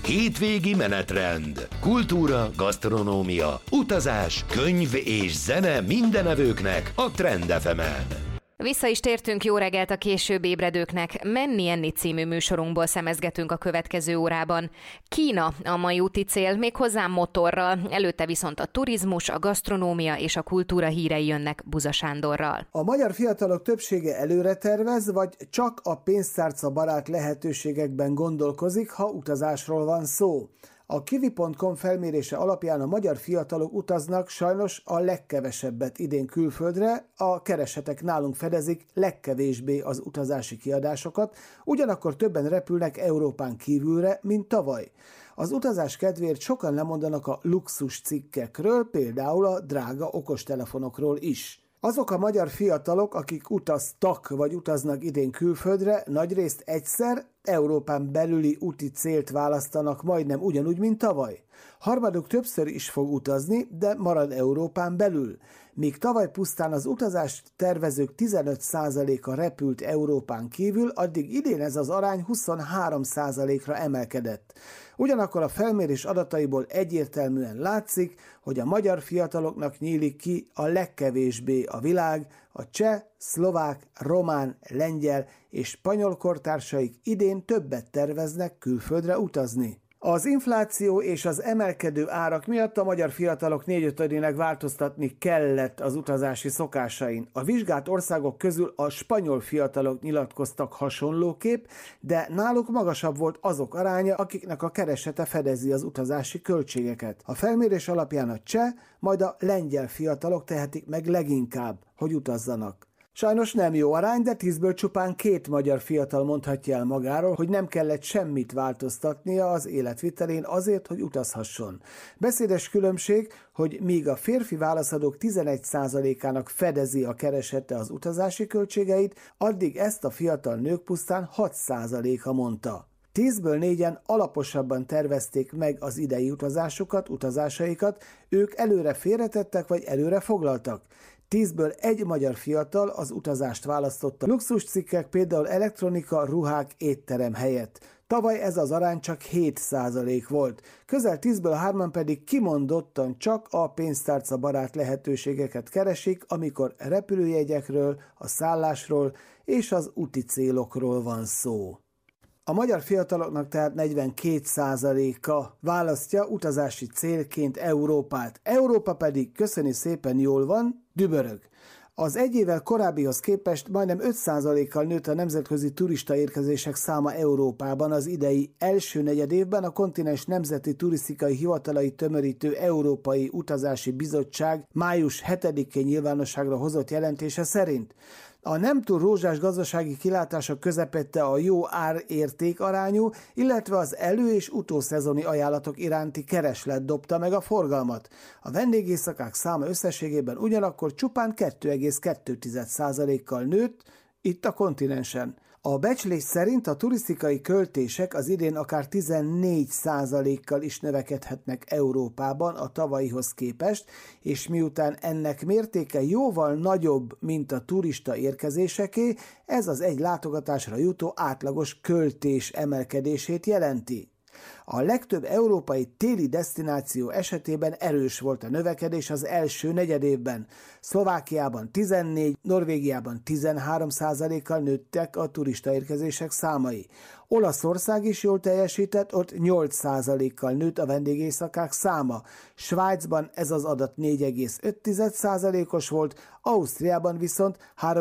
Hétvégi menetrend. Kultúra, gasztronómia, utazás, könyv és zene mindenevőknek a Trend FM-en. Vissza is tértünk, jó reggelt a később ébredőknek. Menni-enni című műsorunkból szemezgetünk a következő órában. Kína a mai úti cél, méghozzá motorral, előtte viszont a turizmus, a gasztronómia és a kultúra hírei jönnek Buza Sándorral. A magyar fiatalok többsége előre tervez, vagy csak a pénztárca barát lehetőségekben gondolkozik, ha utazásról van szó. A kiwi.com felmérése alapján a magyar fiatalok utaznak sajnos a legkevesebbet idén külföldre, a keresetek nálunk fedezik legkevésbé az utazási kiadásokat, ugyanakkor többen repülnek Európán kívülre, mint tavaly. Az utazás kedvéért sokan lemondanak a luxus cikkekről, például a drága okostelefonokról is. Azok a magyar fiatalok, akik utaztak vagy utaznak idén külföldre, nagyrészt egyszer Európán belüli úti célt választanak majdnem ugyanúgy, mint tavaly. Harmaduk többször is fog utazni, de marad Európán belül. Míg tavaly pusztán az utazást tervezők 15%-a repült Európán kívül, addig idén ez az arány 23%-ra emelkedett. Ugyanakkor a felmérés adataiból egyértelműen látszik, hogy a magyar fiataloknak nyílik ki a legkevésbé a világ, a cseh, szlovák, román, lengyel és spanyol kortársaik idén többet terveznek külföldre utazni. Az infláció és az emelkedő árak miatt a magyar fiatalok 4/5-ének változtatni kellett az utazási szokásain. A vizsgált országok közül a spanyol fiatalok nyilatkoztak hasonlóképp, de náluk magasabb volt azok aránya, akiknek a keresete fedezi az utazási költségeket. A felmérés alapján a cseh, majd a lengyel fiatalok tehetik meg leginkább, hogy utazzanak. Sajnos nem jó arány, de 10-ből csupán 2 magyar fiatal mondhatja el magáról, hogy nem kellett semmit változtatnia az életvitelén azért, hogy utazhasson. Beszédes különbség, hogy míg a férfi válaszadók 11%-ának fedezi a keresete az utazási költségeit, addig ezt a fiatal nők pusztán 6%-a mondta. 10-ből 4-en alaposabban tervezték meg az idei utazásaikat, ők előre félretettek vagy előre foglaltak. 10-ből 1 magyar fiatal az utazást választotta. Luxus cikkek, például elektronika, ruhák, étterem helyett. Tavaly ez az arány csak 7% volt. Közel 10-ből 3-an pedig kimondottan csak a pénztárca barát lehetőségeket keresik, amikor repülőjegyekről, a szállásról és az úti célokról van szó. A magyar fiataloknak tehát 42%-a választja utazási célként Európát. Európa pedig, köszöni szépen, jól van, dübörög. Az egy évvel korábbihoz képest majdnem 5%-kal nőtt a nemzetközi turista érkezések száma Európában az idei első negyedévben a kontinens nemzeti turisztikai hivatalai tömörítő Európai Utazási Bizottság május 7-én nyilvánosságra hozott jelentése szerint. A nem túl rózsás gazdasági kilátások közepette a jó ár-érték arányú, illetve az elő- és utószezoni ajánlatok iránti kereslet dobta meg a forgalmat. A vendégészakák száma összességében ugyanakkor csupán 2,2%-kal nőtt itt a kontinensen. A becslés szerint a turisztikai költések az idén akár 14%-kal is növekedhetnek Európában a tavalyihoz képest, és miután ennek mértéke jóval nagyobb, mint a turista érkezéseké, ez az egy látogatásra jutó átlagos költés emelkedését jelenti. A legtöbb európai téli desztináció esetében erős volt a növekedés az első negyedévben. Szlovákiában 14, Norvégiában 13%-kal nőttek a turistaérkezések számai. Olaszország is jól teljesített, ott 8%-kal nőtt a vendégészakák száma. Svájcban ez az adat 4,5%-os volt, Ausztriában viszont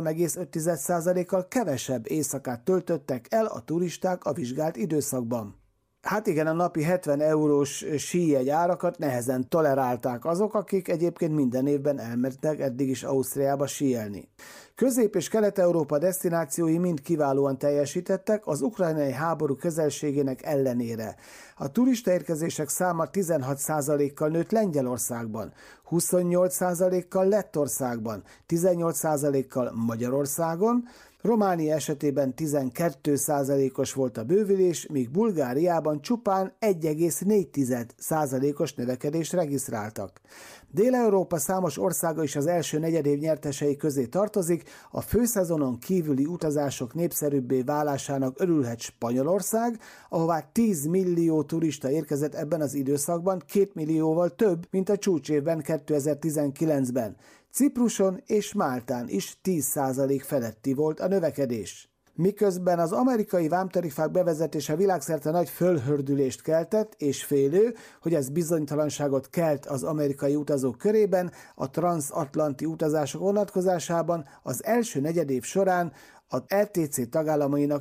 3,5%-kal kevesebb éjszakát töltöttek el a turisták a vizsgált időszakban. Hát igen, a napi 70 eurós síjegy árakat nehezen tolerálták azok, akik egyébként minden évben elmentek eddig is Ausztriába síelni. Közép- és Kelet-Európa desztinációi mind kiválóan teljesítettek az ukrajnai háború közelségének ellenére. A turistaérkezések száma 16%-kal nőtt Lengyelországban, 28%-kal Lettországban, 18%-kal Magyarországon, Románia esetében 12%-os volt a bővülés, míg Bulgáriában csupán 1,4%-os növekedést regisztráltak. Dél-Európa számos országa is az első negyedév nyertesei közé tartozik, a főszezonon kívüli utazások népszerűbbé válásának örülhet Spanyolország, ahová 10 millió turista érkezett ebben az időszakban, 2 millióval több, mint a csúcsévben 2019-ben. Cipruson és Máltán is 10% feletti volt a növekedés. Miközben az amerikai vámtarifák bevezetése világszerte nagy fölhördülést keltett, és félő, hogy ez bizonytalanságot kelt az amerikai utazók körében, a transatlanti utazások vonatkozásában az első negyedév során az LTC tagállamainak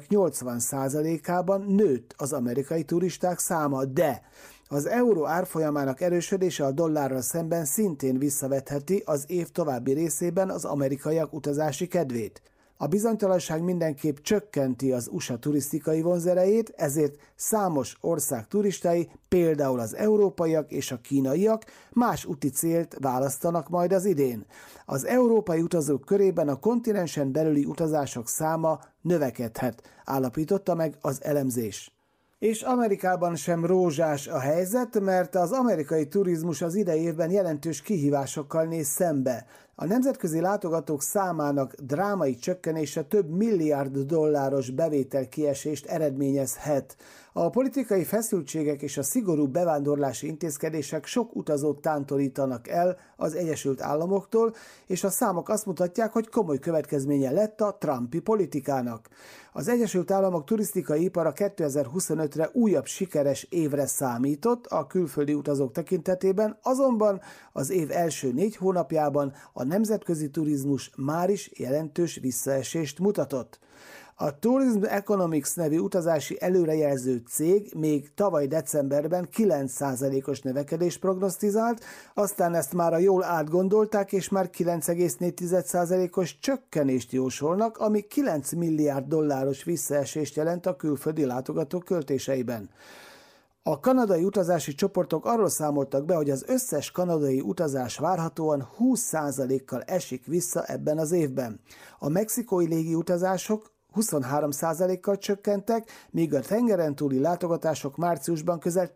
80%-ában nőtt az amerikai turisták száma, de az euró árfolyamának erősödése a dollárral szemben szintén visszavetheti az év további részében az amerikaiak utazási kedvét. A bizonytalanság mindenképp csökkenti az USA turisztikai vonzerejét, ezért számos ország turistái, például az európaiak és a kínaiak más úti célt választanak majd az idén. Az európai utazók körében a kontinensen belüli utazások száma növekedhet, állapította meg az elemzés. És Amerikában sem rózsás a helyzet, mert az amerikai turizmus az idei évben jelentős kihívásokkal néz szembe. A nemzetközi látogatók számának drámai csökkenése több milliárd dolláros bevételkiesést eredményezhet. A politikai feszültségek és a szigorú bevándorlási intézkedések sok utazót tántorítanak el az Egyesült Államoktól, és a számok azt mutatják, hogy komoly következménye lett a Trumpi politikának. Az Egyesült Államok turisztikai ipara 2025-re újabb sikeres évre számított a külföldi utazók tekintetében, azonban az év első 4 hónapjában a nemzetközi turizmus máris jelentős visszaesést mutatott. A Tourism Economics nevű utazási előrejelző cég még tavaly decemberben 9%-os növekedést prognosztizált, aztán ezt már a jól átgondolták, és már 9,4%-os csökkenést jósolnak, ami 9 milliárd dolláros visszaesést jelent a külföldi látogatók költéseiben. A kanadai utazási csoportok arról számoltak be, hogy az összes kanadai utazás várhatóan 20%-kal esik vissza ebben az évben. A mexikói légi utazások 23%-kal csökkentek, míg a tengeren túli látogatások márciusban közel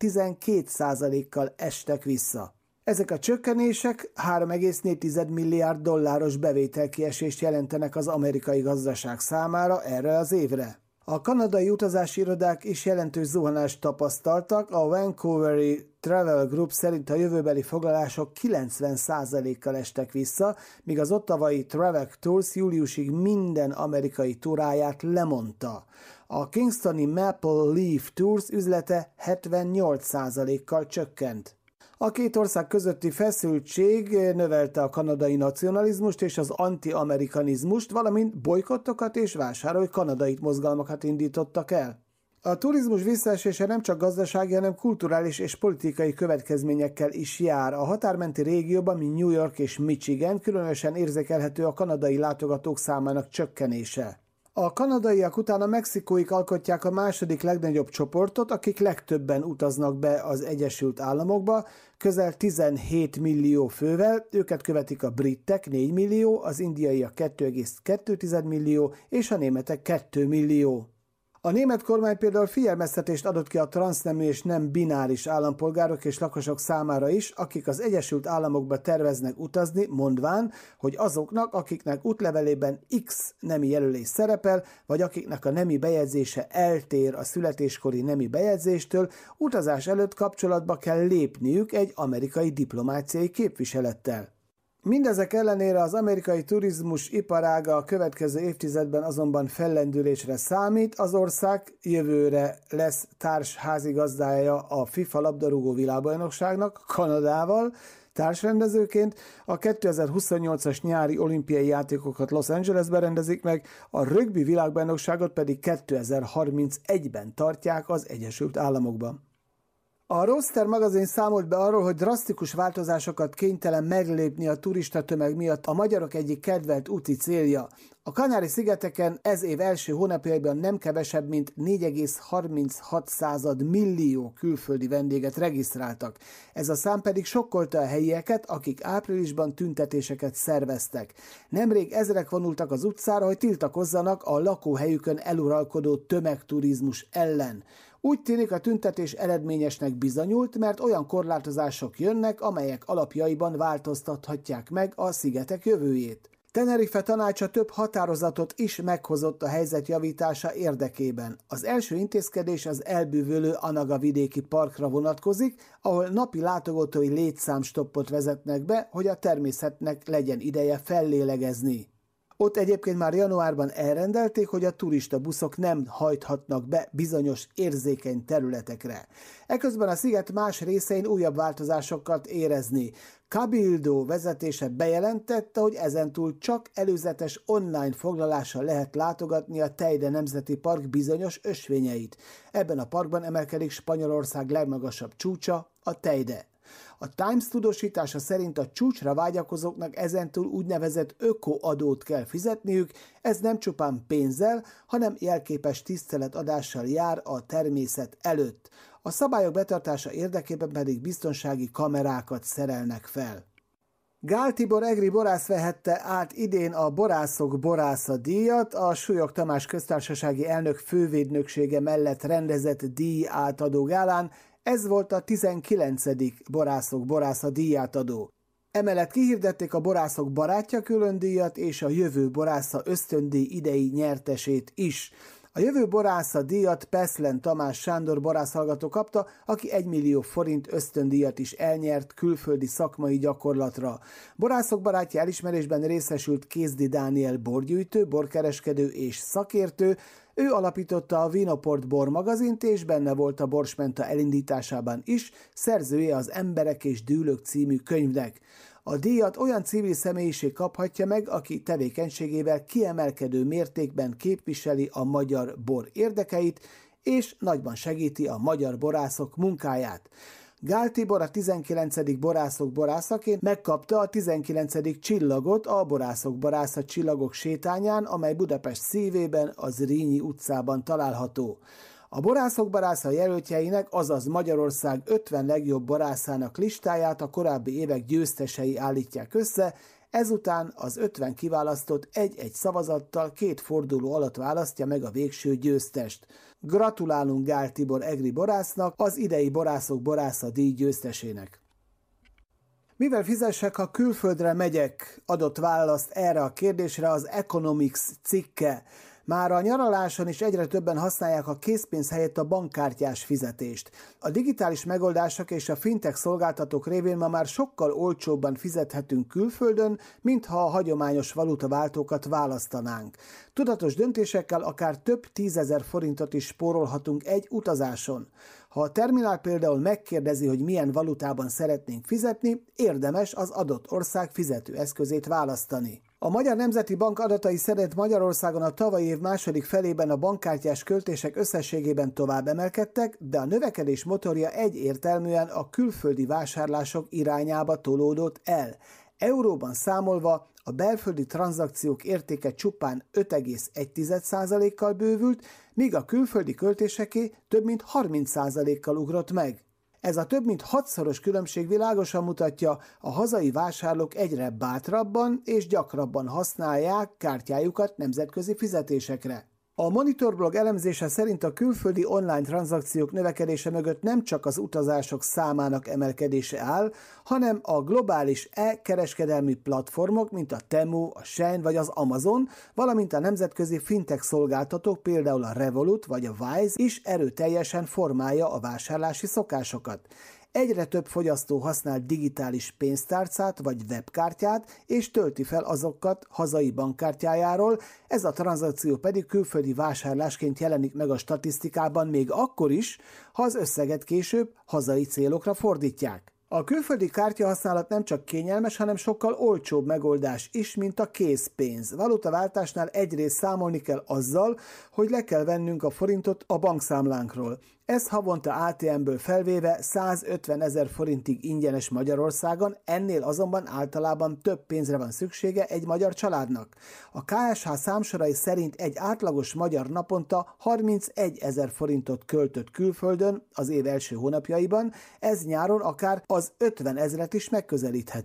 12%-kal estek vissza. Ezek a csökkenések 3,4 milliárd dolláros bevételkiesést jelentenek az amerikai gazdaság számára erre az évre. A kanadai utazási irodák is jelentős zuhanást tapasztaltak, a Vancouveri Travel Group szerint a jövőbeli foglalások 90%-kal estek vissza, míg az ottawai Travel Tours júliusig minden amerikai turáját lemondta. A kingstoni Maple Leaf Tours üzlete 78%-kal csökkent. A két ország közötti feszültség növelte a kanadai nacionalizmust és az anti-amerikanizmust, valamint bolykottokat és vásárolj kanadait mozgalmakat indítottak el. A turizmus visszaesése nem csak gazdasági, hanem kulturális és politikai következményekkel is jár. A határmenti régióban, mint New York és Michigan, különösen érzékelhető a kanadai látogatók számának csökkenése. A kanadaiak után a mexikóik alkotják a második legnagyobb csoportot, akik legtöbben utaznak be az Egyesült Államokba, közel 17 millió fővel, őket követik a britek 4 millió, az indiaiak 2,2 millió és a németek 2 millió. A német kormány például figyelmeztetést adott ki a transznemű és nem bináris állampolgárok és lakosok számára is, akik az Egyesült Államokba terveznek utazni, mondván, hogy azoknak, akiknek útlevelében X nemi jelölés szerepel, vagy akiknek a nemi bejegyzése eltér a születéskori nemi bejegyzéstől, utazás előtt kapcsolatba kell lépniük egy amerikai diplomáciai képviselettel. Mindezek ellenére az amerikai turizmus iparága a következő évtizedben azonban fellendülésre számít. Az ország jövőre lesz társházigazdája a FIFA labdarúgó világbajnokságnak, Kanadával társrendezőként. A 2028-as nyári olimpiai játékokat Los Angelesben rendezik meg, a rögbi világbajnokságot pedig 2031-ben tartják az Egyesült Államokban. A Roster magazin számolt be arról, hogy drasztikus változásokat kénytelen meglépni a turistatömeg miatt a magyarok egyik kedvelt úti célja. A Kanári-szigeteken ez év első hónapjaiban nem kevesebb, mint 4,36 millió külföldi vendéget regisztráltak. Ez a szám pedig sokkolta a helyieket, akik áprilisban tüntetéseket szerveztek. Nemrég ezrek vonultak az utcára, hogy tiltakozzanak a lakóhelyükön eluralkodó tömegturizmus ellen. Úgy tűnik, a tüntetés eredményesnek bizonyult, mert olyan korlátozások jönnek, amelyek alapjaiban változtathatják meg a szigetek jövőjét. Tenerife tanácsa több határozatot is meghozott a helyzet javítása érdekében. Az első intézkedés az elbűvölő Anaga vidéki parkra vonatkozik, ahol napi látogatói létszámstoppot vezetnek be, hogy a természetnek legyen ideje fellélegezni. Ott egyébként már januárban elrendelték, hogy a turista buszok nem hajthatnak be bizonyos érzékeny területekre. Eközben a sziget más részein újabb változásokat érezni. Cabildo vezetése bejelentette, hogy ezentúl csak előzetes online foglalással lehet látogatni a Teide Nemzeti Park bizonyos ösvényeit. Ebben a parkban emelkedik Spanyolország legmagasabb csúcsa, a Teide. A Times tudósítása szerint a csúcsra vágyakozóknak ezentúl úgynevezett ökoadót kell fizetniük, ez nem csupán pénzzel, hanem jelképes tiszteletadással jár a természet előtt. A szabályok betartása érdekében pedig biztonsági kamerákat szerelnek fel. Gál Tibor egri borász vehette át idén a Borászok Borásza díjat, a Súlyog Tamás köztársasági elnök fővédnöksége mellett rendezett díj átadó gálán. Ez volt a 19. Borászok Borásza díjátadó. Emellett kihirdették a Borászok Barátja különdíjat és a Jövő Borásza ösztöndíj idei nyertesét is. A Jövő Borásza díjat Peszlen Tamás Sándor borászhallgató kapta, aki 1 millió forint ösztöndíjat is elnyert külföldi szakmai gyakorlatra. Borászok Barátja elismerésben részesült Kézdi Dániel borgyűjtő, borkereskedő és szakértő. Ő alapította a Vinoport bormagazint, és benne volt a Borsmenta elindításában is, szerzője az Emberek és Dűlök című könyvnek. A díjat olyan civil személyiség kaphatja meg, aki tevékenységével kiemelkedő mértékben képviseli a magyar bor érdekeit, és nagyban segíti a magyar borászok munkáját. Gál Tibor a 19. Borászok borászaként megkapta a 19. csillagot a Borászok Borásza csillagok sétányán, amely Budapest szívében, az Zrínyi utcában található. A Borászok Borásza jelöltjeinek, azaz Magyarország 50 legjobb borászának listáját a korábbi évek győztesei állítják össze, ezután az 50 kiválasztott egy-egy szavazattal 2 forduló alatt választja meg a végső győztest. Gratulálunk Gál Tibor egri borásznak, az idei Borászok Borásza díj győztesének. Mivel fizessek, ha külföldre megyek? Adott választ erre a kérdésre az Economics cikke. Már a nyaraláson is egyre többen használják a készpénz helyett a bankkártyás fizetést. A digitális megoldások és a fintech szolgáltatók révén ma már sokkal olcsóbban fizethetünk külföldön, mintha a hagyományos valutaváltókat választanánk. Tudatos döntésekkel akár több 10 000 forintot is spórolhatunk egy utazáson. Ha a terminál például megkérdezi, hogy milyen valutában szeretnénk fizetni, érdemes az adott ország fizetőeszközét választani. A Magyar Nemzeti Bank adatai szerint Magyarországon a tavalyi év második felében a bankkártyás költések összességében tovább emelkedtek, de a növekedés motorja egyértelműen a külföldi vásárlások irányába tolódott el. Euróban számolva a belföldi tranzakciók értéke csupán 5,1%-kal bővült, míg a külföldi költéseké több mint 30%-kal ugrott meg. Ez a több mint 6-szoros különbség világosan mutatja, a hazai vásárlók egyre bátrabban és gyakrabban használják kártyájukat nemzetközi fizetésekre. A Monitorblog elemzése szerint a külföldi online tranzakciók növekedése mögött nem csak az utazások számának emelkedése áll, hanem a globális e-kereskedelmi platformok, mint a Temu, a Shein vagy az Amazon, valamint a nemzetközi fintech szolgáltatók, például a Revolut vagy a Wise is erőteljesen formálja a vásárlási szokásokat. Egyre több fogyasztó használ digitális pénztárcát vagy webkártyát, és tölti fel azokat hazai bankkártyájáról, ez a tranzakció pedig külföldi vásárlásként jelenik meg a statisztikában még akkor is, ha az összeget később hazai célokra fordítják. A külföldi kártyahasználat nem csak kényelmes, hanem sokkal olcsóbb megoldás is, mint a készpénz. Valutaváltásnál egyrészt számolni kell azzal, hogy le kell vennünk a forintot a bankszámlánkról. Ez havonta ATM-ből felvéve 150 000 forintig ingyenes Magyarországon, ennél azonban általában több pénzre van szüksége egy magyar családnak. A KSH számsorai szerint egy átlagos magyar naponta 31 000 forintot költött külföldön az év első hónapjaiban, ez nyáron akár az 50 000-et is megközelítheti.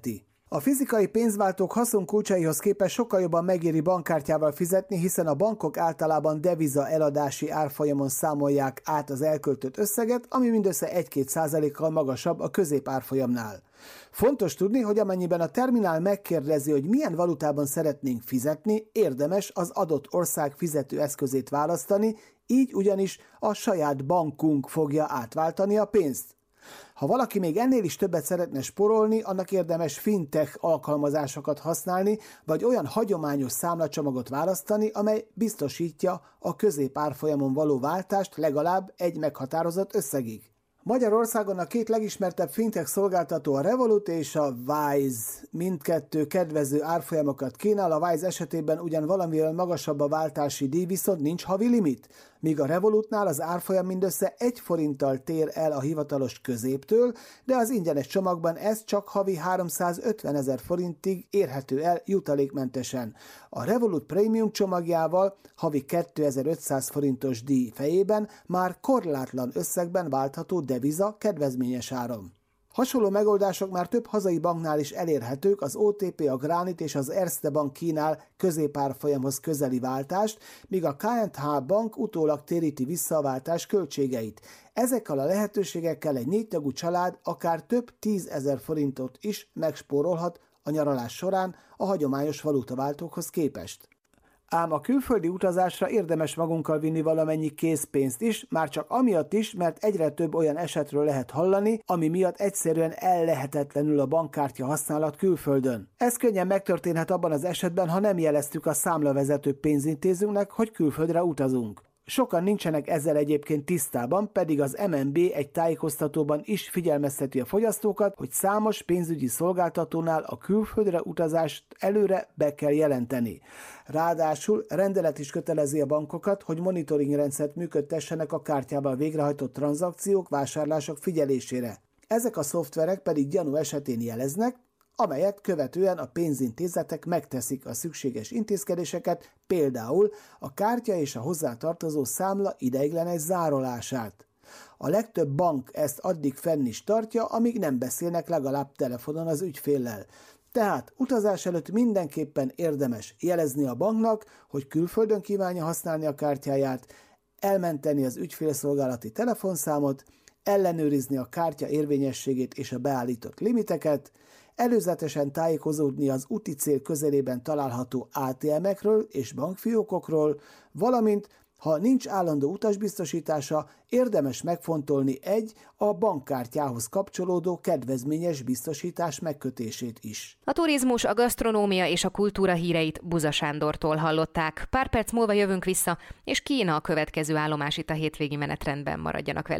A fizikai pénzváltók haszonkulcsaihoz képest sokkal jobban megéri bankkártyával fizetni, hiszen a bankok általában deviza eladási árfolyamon számolják át az elköltött összeget, ami mindössze 1-2%-kal magasabb a középárfolyamnál. Fontos tudni, hogy amennyiben a terminál megkérdezi, hogy milyen valutában szeretnénk fizetni, érdemes az adott ország fizetőeszközét választani, így ugyanis a saját bankunk fogja átváltani a pénzt. Ha valaki még ennél is többet szeretne spórolni, annak érdemes fintech alkalmazásokat használni, vagy olyan hagyományos számlacsomagot választani, amely biztosítja a középárfolyamon való váltást legalább egy meghatározott összegig. Magyarországon a két legismertebb fintech szolgáltató a Revolut és a Wise. Mindkettő kedvező árfolyamokat kínál, a Wise esetében ugyan valamivel magasabb a váltási díj, viszont nincs havi limit, míg a Revolutnál az árfolyam mindössze 1 forinttal tér el a hivatalos középtől, de az ingyenes csomagban ez csak havi 350 000 forintig érhető el jutalékmentesen. A Revolut Premium csomagjával havi 2500 forintos díj fejében már korlátlan összegben váltható deviza kedvezményes áron. Hasonló megoldások már több hazai banknál is elérhetők, az OTP, a Granit és az Erste Bank kínál középárfolyamhoz közeli váltást, míg a K&H Bank utólag téríti vissza a váltás költségeit. Ezekkel a lehetőségekkel egy 4 tagú család akár több 10 000 forintot is megspórolhat a nyaralás során a hagyományos valutaváltókhoz képest. Ám a külföldi utazásra érdemes magunkkal vinni valamennyi készpénzt is, már csak amiatt is, mert egyre több olyan esetről lehet hallani, ami miatt egyszerűen ellehetetlenül a bankkártya használat külföldön. Ez könnyen megtörténhet abban az esetben, ha nem jeleztük a számlavezető pénzintézőnknek, hogy külföldre utazunk. Sokan nincsenek ezzel egyébként tisztában, pedig az MNB egy tájékoztatóban is figyelmezteti a fogyasztókat, hogy számos pénzügyi szolgáltatónál a külföldre utazást előre be kell jelenteni. Ráadásul rendelet is kötelezi a bankokat, hogy monitoring rendszert működtessenek a kártyával végrehajtott tranzakciók, vásárlások figyelésére. Ezek a szoftverek pedig gyanú esetén jeleznek, amelyet követően a pénzintézetek megteszik a szükséges intézkedéseket, például a kártya és a hozzátartozó számla ideiglenes zárolását. A legtöbb bank ezt addig fenn is tartja, amíg nem beszélnek legalább telefonon az ügyféllel. Tehát utazás előtt mindenképpen érdemes jelezni a banknak, hogy külföldön kívánja használni a kártyáját, elmenteni az ügyfélszolgálati telefonszámot, ellenőrizni a kártya érvényességét és a beállított limiteket, előzetesen tájékozódni az úti cél közelében található ATM-ekről és bankfiókokról, valamint, ha nincs állandó utasbiztosítása, érdemes megfontolni a bankkártyához kapcsolódó kedvezményes biztosítás megkötését is. A turizmus, a gasztronómia és a kultúra híreit Buza Sándortól hallották. Pár perc múlva jövünk vissza, és Kína a következő állomás itt a hétvégi menetrendben, maradjanak velünk.